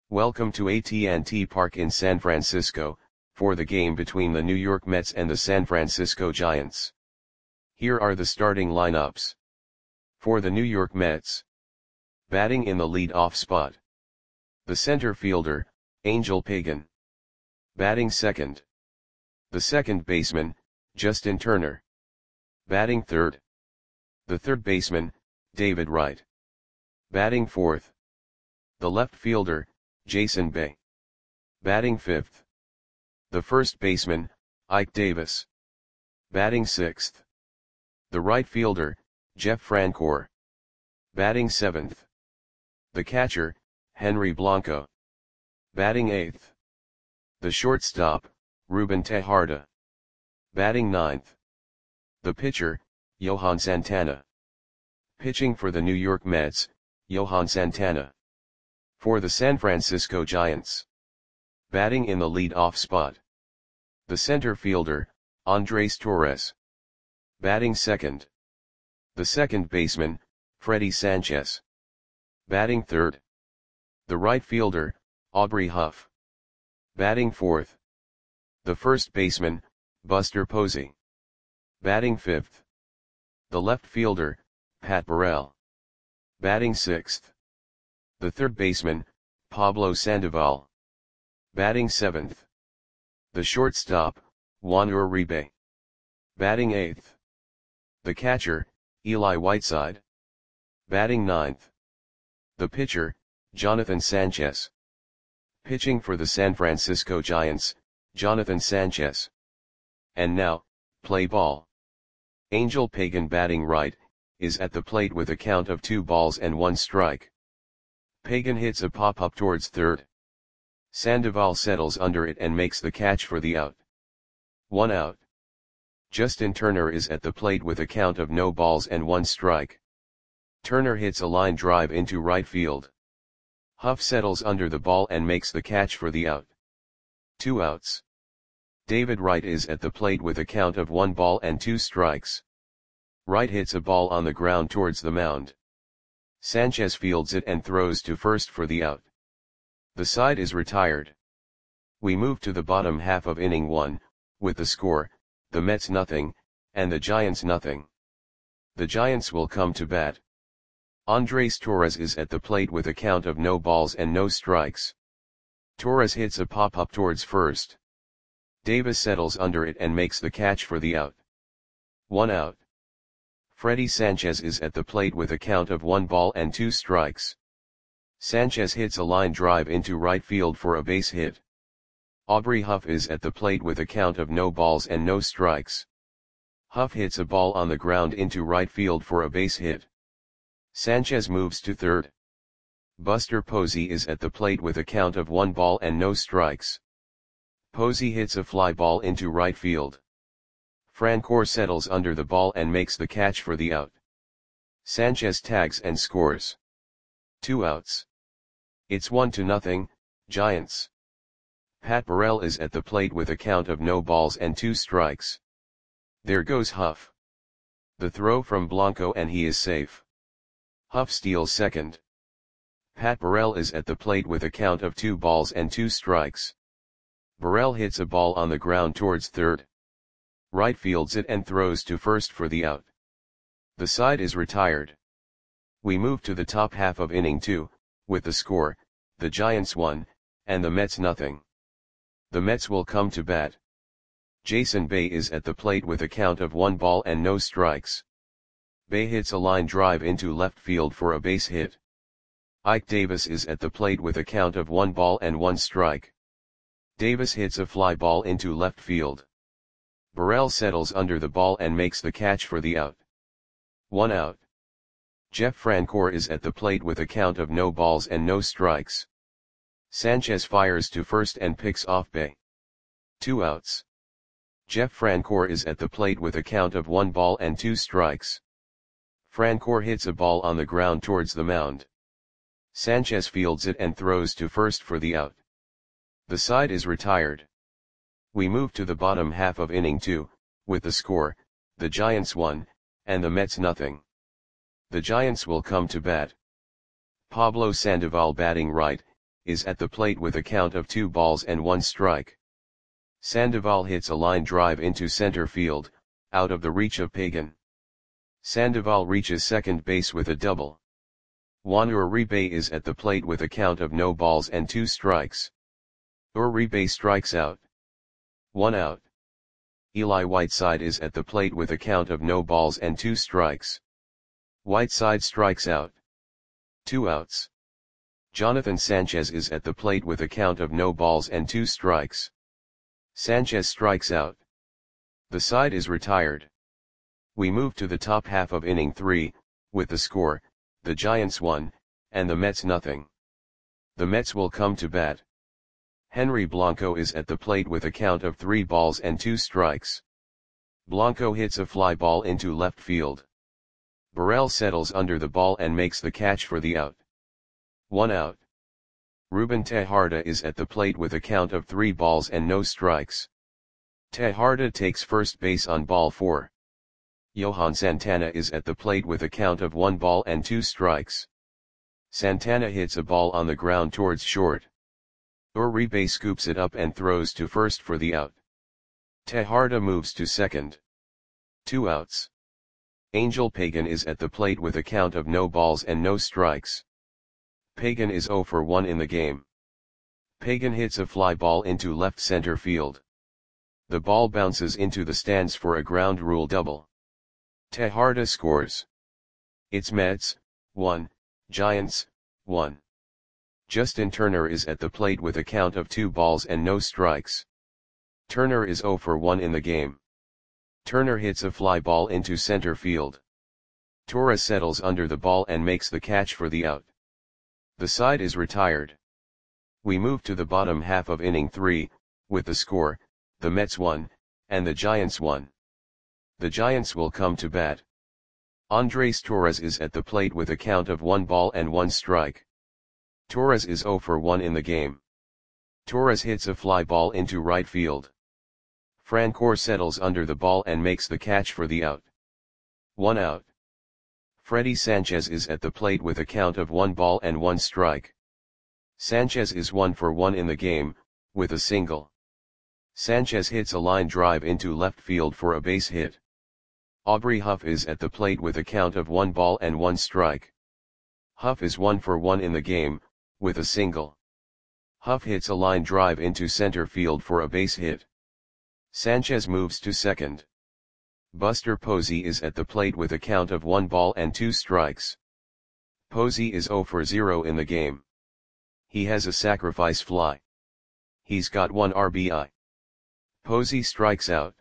Welcome to AT&T Park in San Francisco, for the game between the New York Mets and the San Francisco Giants. Here are the starting lineups. For the New York Mets. Batting in the lead-off spot. The center fielder, Angel Pagan. Batting second. The second baseman, Justin Turner. Batting third. The third baseman, David Wright. Batting fourth. The left fielder, Jason Bay. Batting fifth. The first baseman, Ike Davis. Batting sixth. The right fielder, Jeff Francoeur. Batting seventh. The catcher, Henry Blanco. Batting eighth. The shortstop, Ruben Tejada. Batting ninth. The pitcher, Johan Santana. Pitching for the New York Mets, Johan Santana. For the San Francisco Giants. Batting in the lead-off spot. The center fielder, Andres Torres. Batting second. The second baseman, Freddie Sanchez. Batting third. The right fielder, Aubrey Huff. Batting fourth. The first baseman, Buster Posey. Batting fifth. The left fielder, Pat Burrell. Batting sixth. The third baseman, Pablo Sandoval. Batting seventh. The shortstop, Juan Uribe. Batting eighth. The catcher, Eli Whiteside. Batting ninth. The pitcher, Jonathan Sanchez. Pitching for the San Francisco Giants, Jonathan Sanchez. And now, play ball. Angel Pagan batting right, is at the plate with a count of 2-1 strike. Pagan hits a pop-up towards third. Sandoval settles under it and makes the catch for the out. 1 out. Justin Turner is at the plate with a count of 0-1 strike. Turner hits a line drive into right field. Huff settles under the ball and makes the catch for the out. 2 outs. David Wright is at the plate with a count of 1-2 strikes. Wright hits a ball on the ground towards the mound. Sanchez fields it and throws to first for the out. The side is retired. We move to the bottom half of inning 1, with the score, the Mets nothing, and the Giants nothing. The Giants will come to bat. Andres Torres is at the plate with a count of 0 strikes. Torres hits a pop-up towards first. Davis settles under it and makes the catch for the out. 1 out. Freddie Sanchez is at the plate with a count of 1-2 strikes. Sanchez hits a line drive into right field for a base hit. Aubrey Huff is at the plate with a count of 0 strikes. Huff hits a ball on the ground into right field for a base hit. Sanchez moves to third. Buster Posey is at the plate with a count of 1 strikes. Posey hits a fly ball into right field. Francoeur settles under the ball and makes the catch for the out. Sanchez tags and scores. 2 outs. It's 1-0, Giants. Pat Burrell is at the plate with a count of 0-2 strikes. There goes Huff. The throw from Blanco and he is safe. Huff steals second. Pat Burrell is at the plate with a count of 2-2 strikes. Burrell hits a ball on the ground towards third. Wright fields it and throws to first for the out. The side is retired. We move to the top half of inning 2, with the score, the Giants 1, and the Mets nothing. The Mets will come to bat. Jason Bay is at the plate with a count of 1 strikes. Bay hits a line drive into left field for a base hit. Ike Davis is at the plate with a count of 1 strike. Davis hits a fly ball into left field. Burrell settles under the ball and makes the catch for the out. 1 out. Jeff Francoeur is at the plate with a count of 0 strikes. Sanchez fires to first and picks off Bay. 2 outs. Jeff Francoeur is at the plate with a count of 1-2 strikes. Francoeur hits a ball on the ground towards the mound. Sanchez fields it and throws to first for the out. The side is retired. We move to the bottom half of inning 2, with the score, the Giants 1, and the Mets nothing. The Giants will come to bat. Pablo Sandoval batting right, is at the plate with a count of 2 balls and 1 strike. Sandoval hits a line drive into center field, out of the reach of Pagan. Sandoval reaches second base with a double. Juan Uribe is at the plate with a count of no balls and 2 strikes. Uribe strikes out. 1 out. Eli Whiteside is at the plate with a count of no balls and 2 strikes. Whiteside strikes out. 2 outs. Jonathan Sanchez is at the plate with a count of no balls and 2 strikes. Sanchez strikes out. The side is retired. We move to the top half of inning 3, with the score, the Giants 1, and the Mets nothing. The Mets will come to bat. Henry Blanco is at the plate with a count of 3 balls and 2 strikes. Blanco hits a fly ball into left field. Burrell settles under the ball and makes the catch for the out. 1 out. Ruben Tejada is at the plate with a count of 3 balls and no strikes. Tejada takes first base on ball 4. Johan Santana is at the plate with a count of 1 ball and 2 strikes. Santana hits a ball on the ground towards short. Uribe scoops it up and throws to first for the out. Tejada moves to second. 2 outs. Angel Pagan is at the plate with a count of no balls and no strikes. Pagan is 0 for 1 in the game. Pagan hits a fly ball into left center field. The ball bounces into the stands for a ground rule double. Tejada scores. It's Mets, 1, Giants, 1. Justin Turner is at the plate with a count of 2 balls and no strikes. Turner is 0 for 1 in the game. Turner hits a fly ball into center field. Torres settles under the ball and makes the catch for the out. The side is retired. We move to the bottom half of inning 3, with the score, the Mets 1, and the Giants 1. The Giants will come to bat. Andres Torres is at the plate with a count of 1 ball and 1 strike. Torres is 0 for 1 in the game. Torres hits a fly ball into right field. Francoeur settles under the ball and makes the catch for the out. 1 out. Freddy Sanchez is at the plate with a count of 1 ball and 1 strike. Sanchez is 1 for 1 in the game, with a single. Sanchez hits a line drive into left field for a base hit. Aubrey Huff is at the plate with a count of 1 ball and 1 strike. Huff is 1 for 1 in the game, with a single. Huff hits a line drive into center field for a base hit. Sanchez moves to second. Buster Posey is at the plate with a count of 1 ball and 2 strikes. Posey is 0 for 0 in the game. He has a sacrifice fly. He's got 1 RBI. Posey strikes out.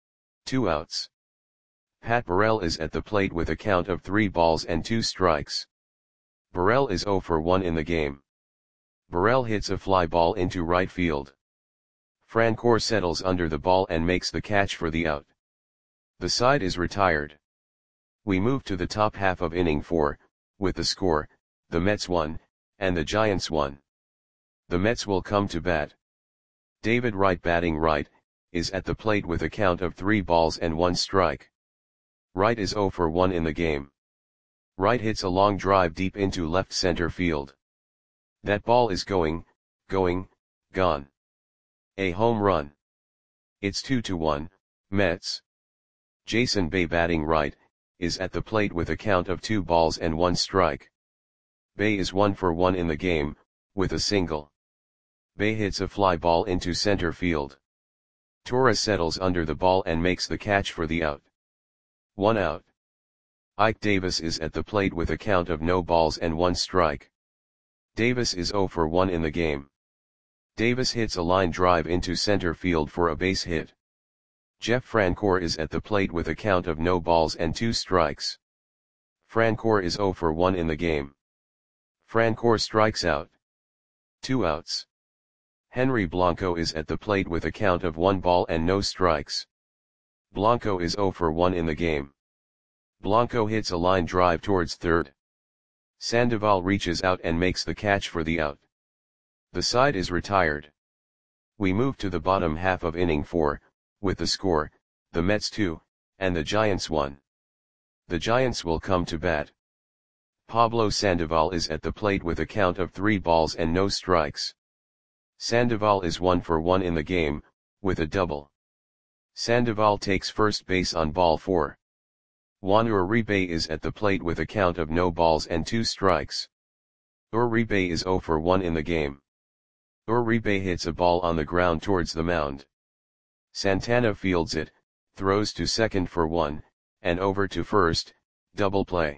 2 outs. Pat Burrell is at the plate with a count of 3 balls and 2 strikes. Burrell is 0 for 1 in the game. Burrell hits a fly ball into right field. Francoeur settles under the ball and makes the catch for the out. The side is retired. We move to the top half of inning 4, with the score, the Mets 1, and the Giants 1. The Mets will come to bat. David Wright batting right, is at the plate with a count of 3 balls and 1 strike. Wright is 0 for 1 in the game. Wright hits a long drive deep into left center field. That ball is gone. A home run. It's 2-1, Mets. Jason Bay batting right, is at the plate with a count of 2 balls and 1 strike. Bay is 1 for 1 in the game, with a single. Bay hits a fly ball into center field. Torres settles under the ball and makes the catch for the out. 1 out. Ike Davis is at the plate with a count of no balls and 1 strike. Davis is 0 for 1 in the game. Davis hits a line drive into center field for a base hit. Jeff Francoeur is at the plate with a count of no balls and 2 strikes. Francoeur is 0 for 1 in the game. Francoeur strikes out. 2 outs. Henry Blanco is at the plate with a count of 1 ball and no strikes. Blanco is 0 for 1 in the game. Blanco hits a line drive towards third. Sandoval reaches out and makes the catch for the out. The side is retired. We move to the bottom half of inning 4, with the score, the Mets 2, and the Giants 1. The Giants will come to bat. Pablo Sandoval is at the plate with a count of 3 balls and no strikes. Sandoval is 1 for 1 in the game, with a double. Sandoval takes first base on ball 4. Juan Uribe is at the plate with a count of no balls and 2 strikes. Uribe is 0 for 1 in the game. Uribe hits a ball on the ground towards the mound. Santana fields it, throws to second for 1, and over to first, double play.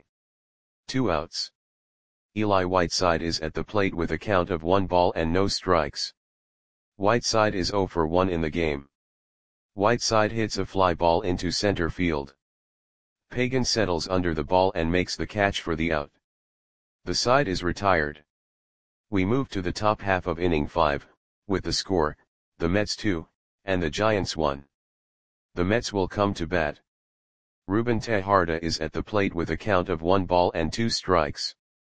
2 outs. Eli Whiteside is at the plate with a count of 1 ball and no strikes. Whiteside is 0 for 1 in the game. Whiteside hits a fly ball into center field. Pagan settles under the ball and makes the catch for the out. The side is retired. We move to the top half of inning 5, with the score, the Mets 2, and the Giants 1. The Mets will come to bat. Ruben Tejada is at the plate with a count of 1 ball and 2 strikes.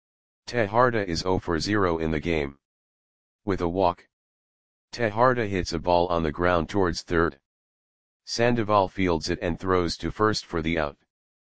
Tejada is 0 for 0 in the game. With a walk, Tejada hits a ball on the ground towards third. Sandoval fields it and throws to first for the out.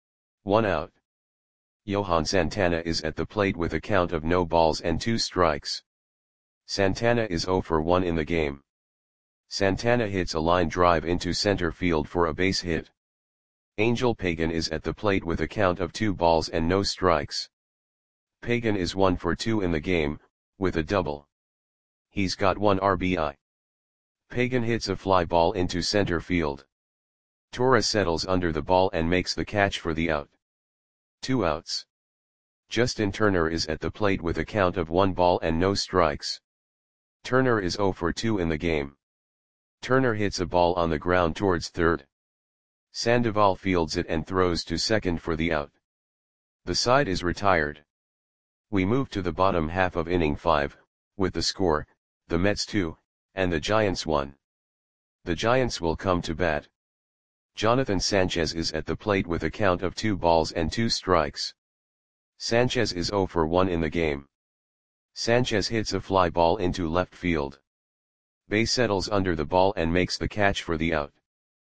1 out. Johan Santana is at the plate with a count of no balls and 2 strikes. Santana is 0 for 1 in the game. Santana hits a line drive into center field for a base hit. Angel Pagan is at the plate with a count of 2 balls and no strikes. Pagan is 1 for 2 in the game, with a double. He's got 1 RBI. Pagan hits a fly ball into center field. Torres settles under the ball and makes the catch for the out. 2 outs. Justin Turner is at the plate with a count of 1 ball and no strikes. Turner is 0 for 2 in the game. Turner hits a ball on the ground towards third. Sandoval fields it and throws to second for the out. The side is retired. We move to the bottom half of inning 5, with the score, the Mets 2, and the Giants 1. The Giants will come to bat. Jonathan Sanchez is at the plate with a count of 2 balls and 2 strikes. Sanchez is 0 for 1 in the game. Sanchez hits a fly ball into left field. Bay settles under the ball and makes the catch for the out.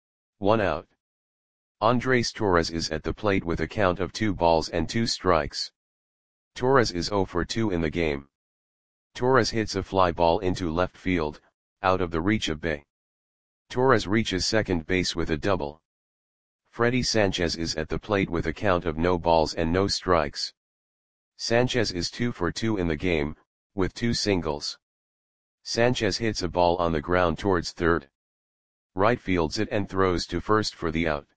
1 out. Andres Torres is at the plate with a count of 2 balls and 2 strikes. Torres is 0 for 2 in the game. Torres hits a fly ball into left field, out of the reach of Bay. Torres reaches second base with a double. Freddy Sanchez is at the plate with a count of no balls and no strikes. Sanchez is 2 for 2 in the game, with 2 singles. Sanchez hits a ball on the ground towards third. Right fields it and throws to first for the out.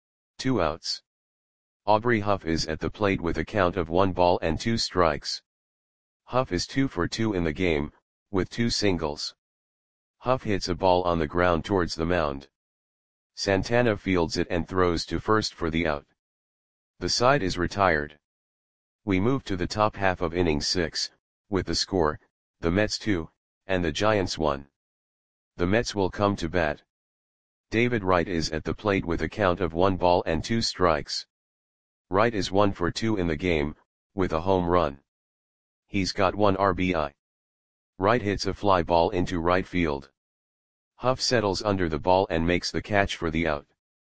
2 outs. Aubrey Huff is at the plate with a count of 1 ball and 2 strikes. Huff is 2 for 2 in the game, with 2 singles. Huff hits a ball on the ground towards the mound. Santana fields it and throws to first for the out. The side is retired. We move to the top half of inning 6, with the score, the Mets 2, and the Giants 1. The Mets will come to bat. David Wright is at the plate with a count of 1 ball and 2 strikes. Wright is 1 for 2 in the game, with a home run. He's got 1 RBI. Wright hits a fly ball into right field. Huff settles under the ball and makes the catch for the out.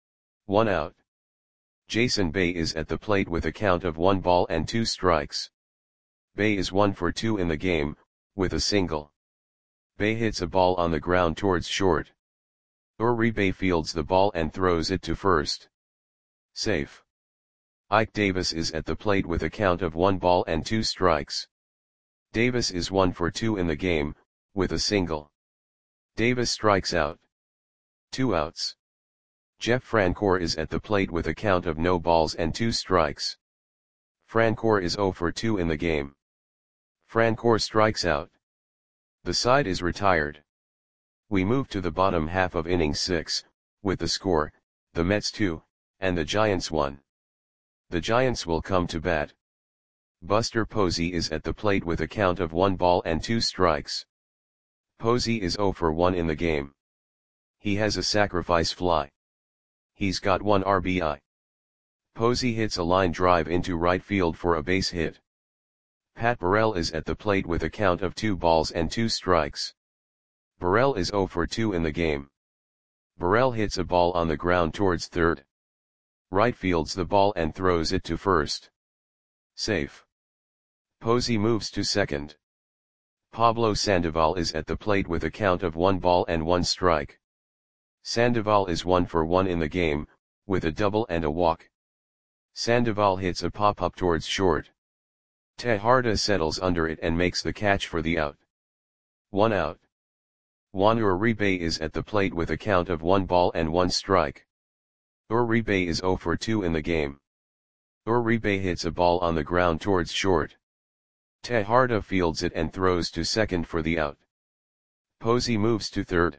1 out. Jason Bay is at the plate with a count of 1 ball and 2 strikes. Bay is 1 for 2 in the game, with a single. Bay hits a ball on the ground towards short. Uribe fields the ball and throws it to first. Safe. Ike Davis is at the plate with a count of 1 ball and 2 strikes. Davis is 1 for 2 in the game, with a single. Davis strikes out. 2 outs. Jeff Francoeur is at the plate with a count of no balls and 2 strikes. Francoeur is 0 for 2 in the game. Francoeur strikes out. The side is retired. We move to the bottom half of inning 6, with the score, the Mets 2, and the Giants 1. The Giants will come to bat. Buster Posey is at the plate with a count of 1 ball and 2 strikes. Posey is 0 for 1 in the game. He has a sacrifice fly. He's got 1 RBI. Posey hits a line drive into right field for a base hit. Pat Burrell is at the plate with a count of 2 balls and 2 strikes. Burrell is 0 for 2 in the game. Burrell hits a ball on the ground towards third. Right fields the ball and throws it to first. Safe. Posey moves to second. Pablo Sandoval is at the plate with a count of 1 ball and 1 strike. Sandoval is 1 for 1 in the game, with a double and a walk. Sandoval hits a pop-up towards short. Tejada settles under it and makes the catch for the out. 1 out. Juan Uribe is at the plate with a count of 1 ball and 1 strike. Uribe is 0 for 2 in the game. Uribe hits a ball on the ground towards short. Tejada fields it and throws to second for the out. Posey moves to third.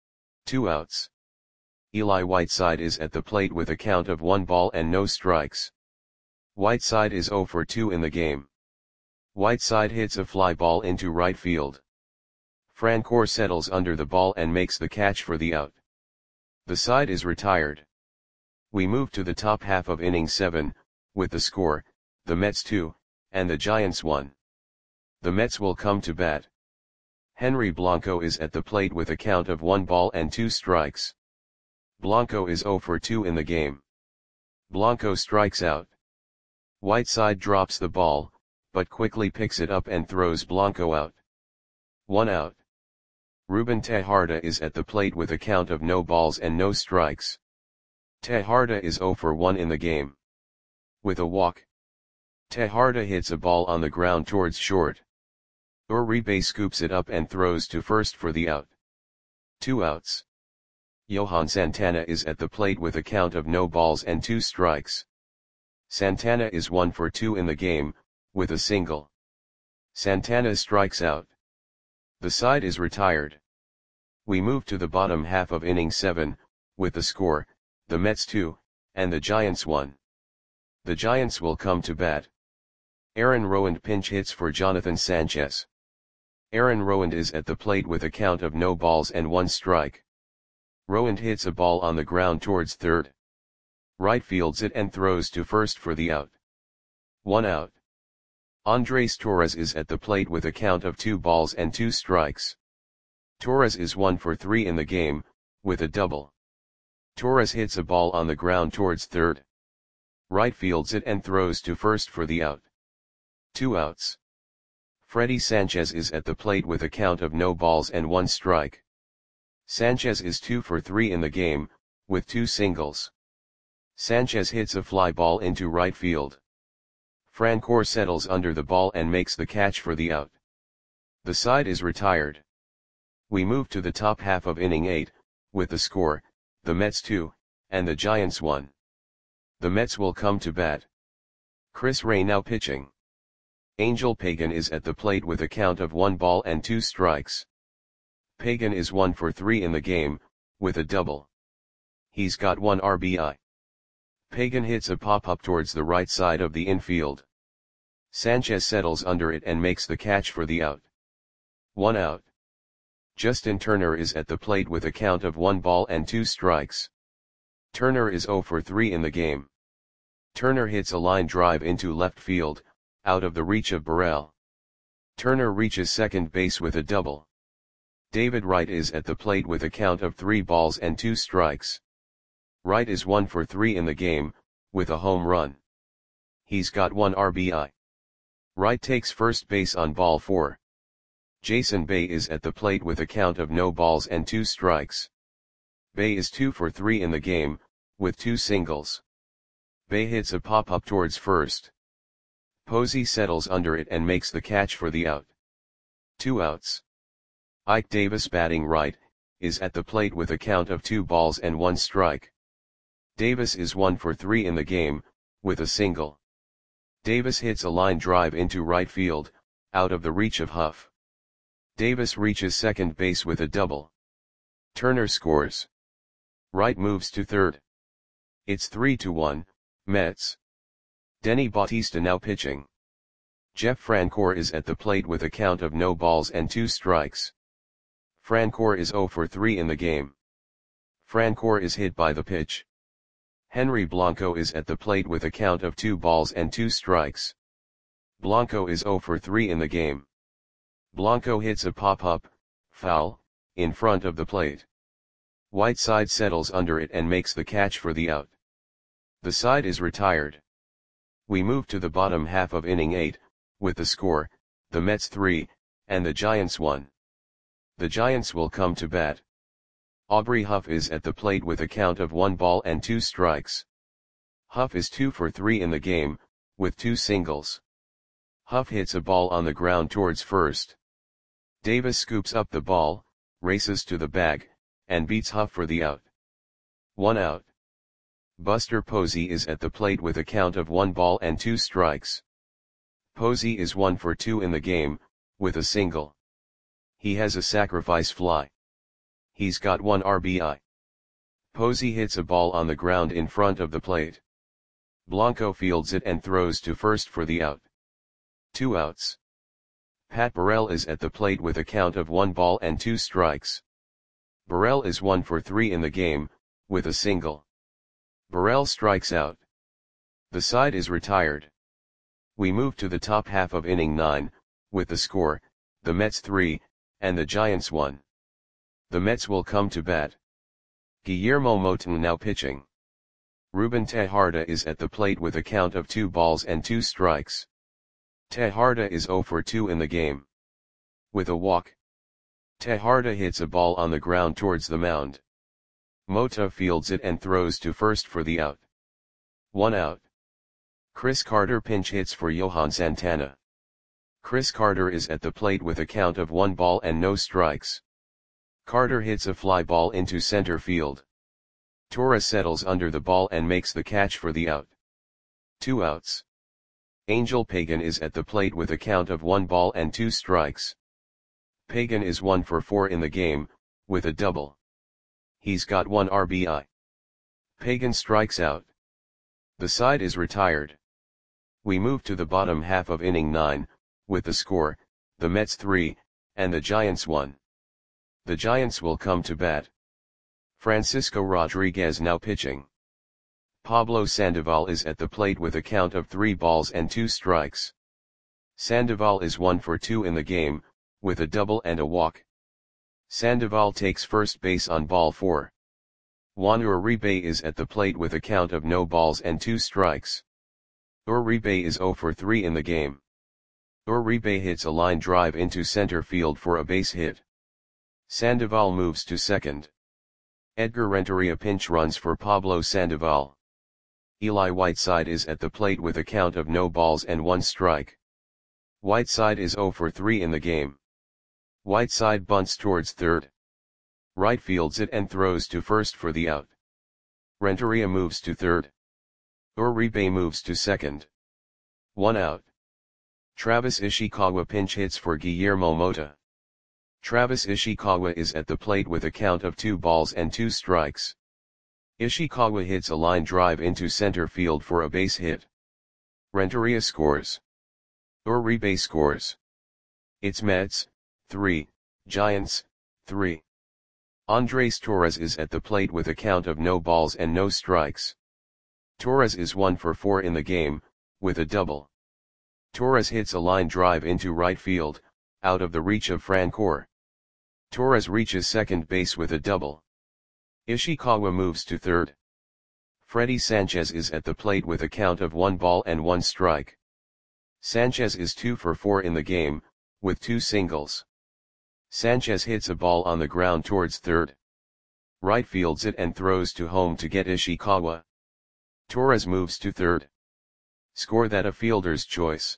2 outs. Eli Whiteside is at the plate with a count of 1 ball and no strikes. Whiteside is 0 for 2 in the game. Whiteside hits a fly ball into right field. Francoeur settles under the ball and makes the catch for the out. The side is retired. We move to the top half of inning 7, with the score, the Mets 2, and the Giants 1. The Mets will come to bat. Henry Blanco is at the plate with a count of 1 ball and 2 strikes. Blanco is 0 for 2 in the game. Blanco strikes out. Whiteside drops the ball, but quickly picks it up and throws Blanco out. 1 out. Ruben Tejada is at the plate with a count of no balls and no strikes. Tejada is 0 for 1 in the game. With a walk. Tejada hits a ball on the ground towards short. Uribe scoops it up and throws to first for the out. 2 outs. Johan Santana is at the plate with a count of no balls and 2 strikes. Santana is 1 for 2 in the game, with a single. Santana strikes out. The side is retired. We move to the bottom half of inning 7, with the score, the Mets 2, and the Giants 1. The Giants will come to bat. Aaron Rowand pinch hits for Jonathan Sanchez. Aaron Rowand is at the plate with a count of no balls and 1 strike. Rowand hits a ball on the ground towards third. Right fields it and throws to first for the out. 1 out. Andres Torres is at the plate with a count of 2 balls and 2 strikes. Torres is 1 for 3 in the game, with a double. Torres hits a ball on the ground towards third. Right fields it and throws to first for the out. 2 outs. Freddy Sanchez is at the plate with a count of no balls and 1 strike. Sanchez is 2 for 3 in the game, with 2 singles. Sanchez hits a fly ball into right field. Francoeur settles under the ball and makes the catch for the out. The side is retired. We move to the top half of inning 8, with the score, the Mets 2, and the Giants 1. The Mets will come to bat. Chris Ray now pitching. Angel Pagan is at the plate with a count of 1 ball and 2 strikes. Pagan is 1 for 3 in the game, with a double. He's got 1 RBI. Pagan hits a pop-up towards the right side of the infield. Sanchez settles under it and makes the catch for the out. 1 out. Justin Turner is at the plate with a count of 1 ball and 2 strikes. Turner is 0 for 3 in the game. Turner hits a line drive into left field, out of the reach of Burrell. Turner reaches second base with a double. David Wright is at the plate with a count of 3 balls and 2 strikes. Wright is 1 for 3 in the game, with a home run. He's got 1 RBI. Wright takes first base on ball 4. Jason Bay is at the plate with a count of no balls and 2 strikes. Bay is 2 for 3 in the game, with 2 singles. Bay hits a pop-up towards first. Posey settles under it and makes the catch for the out. 2 outs. Ike Davis batting right, is at the plate with a count of 2 balls and 1 strike. Davis is 1 for 3 in the game, with a single. Davis hits a line drive into right field, out of the reach of Huff. Davis reaches second base with a double. Turner scores. Wright moves to third. It's 3-1, Mets. Denny Bautista now pitching. Jeff Francoeur is at the plate with a count of no balls and 2 strikes. Francoeur is 0 for 3 in the game. Francoeur is hit by the pitch. Henry Blanco is at the plate with a count of 2 balls and 2 strikes. Blanco is 0 for 3 in the game. Blanco hits a pop-up, foul, in front of the plate. Whiteside settles under it and makes the catch for the out. The side is retired. We move to the bottom half of inning 8, with the score, the Mets 3, and the Giants 1. The Giants will come to bat. Aubrey Huff is at the plate with a count of 1 ball and 2 strikes. Huff is 2 for 3 in the game, with 2 singles. Huff hits a ball on the ground towards first. Davis scoops up the ball, races to the bag, and beats Huff for the out. 1 out. Buster Posey is at the plate with a count of 1 ball and 2 strikes. Posey is 1 for 2 in the game, with a single. He has a sacrifice fly. He's got 1 RBI. Posey hits a ball on the ground in front of the plate. Blanco fields it and throws to first for the out. 2 outs. Pat Burrell is at the plate with a count of 1 ball and 2 strikes. Burrell is 1 for 3 in the game, with a single. Burrell strikes out. The side is retired. We move to the top half of inning 9, with the score, the Mets 3, and the Giants 1. The Mets will come to bat. Guillermo Moton now pitching. Ruben Tejada is at the plate with a count of 2 balls and 2 strikes. Tejada is 0 for 2 in the game. With a walk. Tejada hits a ball on the ground towards the mound. Mota fields it and throws to first for the out. 1 out. Chris Carter pinch hits for Johan Santana. Chris Carter is at the plate with a count of 1 ball and no strikes. Carter hits a fly ball into center field. Torres settles under the ball and makes the catch for the out. 2 outs. Angel Pagan is at the plate with a count of 1 ball and 2 strikes. Pagan is 1 for 4 in the game, with a double. He's got 1 RBI. Pagan strikes out. The side is retired. We move to the bottom half of inning 9, with the score, the Mets 3, and the Giants 1. The Giants will come to bat. Francisco Rodriguez now pitching. Pablo Sandoval is at the plate with a count of 3 balls and 2 strikes. Sandoval is 1 for 2 in the game, with a double and a walk. Sandoval takes first base on ball 4. Juan Uribe is at the plate with a count of no balls and 2 strikes. Uribe is 0 for 3 in the game. Uribe hits a line drive into center field for a base hit. Sandoval moves to second. Edgar Renteria pinch runs for Pablo Sandoval. Eli Whiteside is at the plate with a count of no balls and 1 strike. Whiteside is 0 for 3 in the game. Whiteside bunts towards third. Right fields it and throws to first for the out. Renteria moves to third. Uribe moves to second. 1 out. Travis Ishikawa pinch hits for Guillermo Mota. Travis Ishikawa is at the plate with a count of 2 balls and 2 strikes. Ishikawa hits a line drive into center field for a base hit. Renteria scores. Uribe scores. It's Mets 3, Giants 3. Andres Torres is at the plate with a count of no balls and no strikes. Torres is 1 for 4 in the game, with a double. Torres hits a line drive into right field, out of the reach of Francoeur. Torres reaches second base with a double. Ishikawa moves to third. Freddy Sanchez is at the plate with a count of 1 ball and 1 strike. Sanchez is 2 for 4 in the game, with 2 singles. Sanchez hits a ball on the ground towards third. Right fields it and throws to home to get Ishikawa. Torres moves to third. Score that a fielder's choice.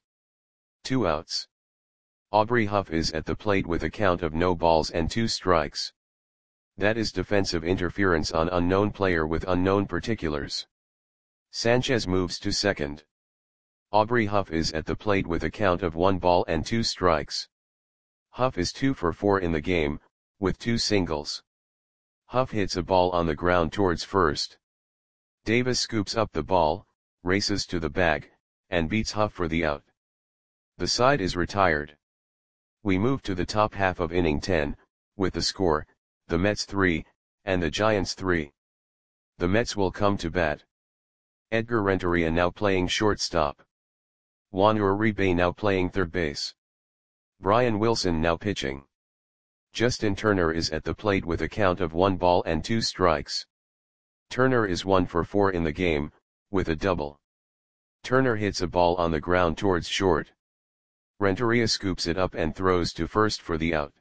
2 outs. Aubrey Huff is at the plate with a count of no balls and 2 strikes. That is defensive interference on unknown player with unknown particulars. Sanchez moves to second. Aubrey Huff is at the plate with a count of 1 ball and 2 strikes. Huff is 2 for 4 in the game, with 2 singles. Huff hits a ball on the ground towards first. Davis scoops up the ball, races to the bag, and beats Huff for the out. The side is retired. We move to the top half of inning 10, with the score, the Mets 3, and the Giants 3. The Mets will come to bat. Edgar Renteria now playing shortstop. Juan Uribe now playing third base. Brian Wilson now pitching. Justin Turner is at the plate with a count of 1 ball and 2 strikes. Turner is 1 for 4 in the game, with a double. Turner hits a ball on the ground towards short. Renteria scoops it up and throws to first for the out.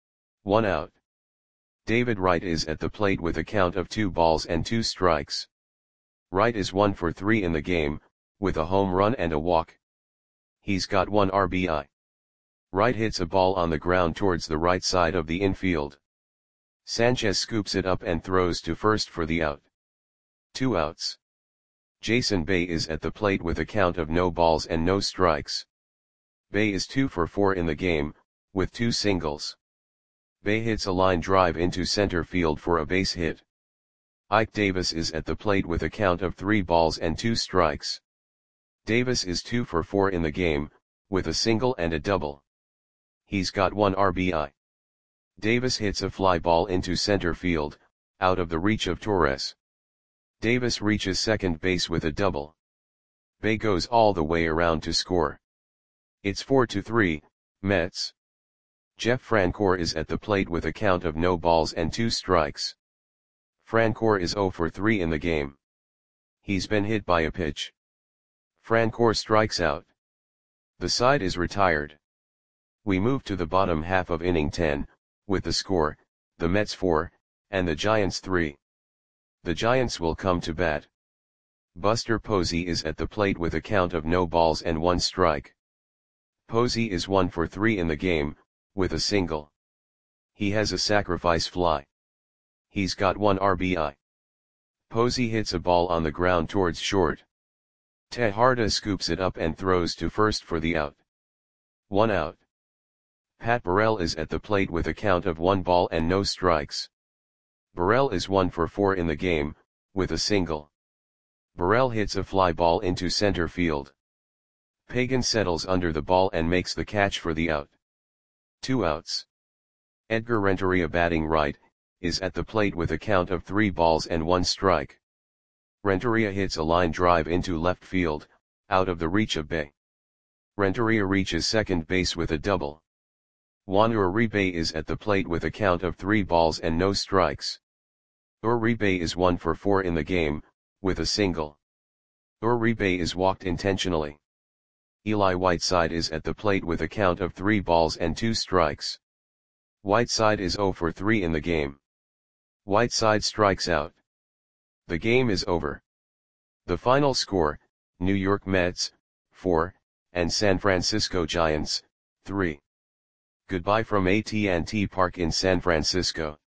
1 out. David Wright is at the plate with a count of 2 balls and 2 strikes. Wright is 1 for 3 in the game, with a home run and a walk. He's got 1 RBI. Wright hits a ball on the ground towards the right side of the infield. Sanchez scoops it up and throws to first for the out. 2 outs. Jason Bay is at the plate with a count of no balls and no strikes. Bay is 2 for 4 in the game, with 2 singles. Bay hits a line drive into center field for a base hit. Ike Davis is at the plate with a count of 3 balls and 2 strikes. Davis is 2 for 4 in the game, with a single and a double. He's got 1 RBI. Davis hits a fly ball into center field, out of the reach of Torres. Davis reaches second base with a double. Bay goes all the way around to score. It's 4-3, Mets. Jeff Francoeur is at the plate with a count of no balls and 2 strikes. Francoeur is 0 for 3 in the game. He's been hit by a pitch. Francoeur strikes out. The side is retired. We move to the bottom half of inning 10, with the score, the Mets 4, and the Giants 3. The Giants will come to bat. Buster Posey is at the plate with a count of no balls and 1 strike. Posey is 1 for 3 in the game, with a single. He has a sacrifice fly. He's got 1 RBI. Posey hits a ball on the ground towards short. Tejada scoops it up and throws to first for the out. 1 out. Pat Burrell is at the plate with a count of 1 ball and no strikes. Burrell is 1 for 4 in the game, with a single. Burrell hits a fly ball into center field. Pagan settles under the ball and makes the catch for the out. 2 outs. Edgar Renteria, batting right, is at the plate with a count of 3 balls and 1 strike. Renteria hits a line drive into left field, out of the reach of Bay. Renteria reaches second base with a double. Juan Uribe is at the plate with a count of 3 balls and no strikes. Uribe is 1 for 4 in the game, with a single. Uribe is walked intentionally. Eli Whiteside is at the plate with a count of 3 balls and 2 strikes. Whiteside is 0 for 3 in the game. Whiteside strikes out. The game is over. The final score, New York Mets, 4, and San Francisco Giants, 3. Goodbye from AT&T Park in San Francisco.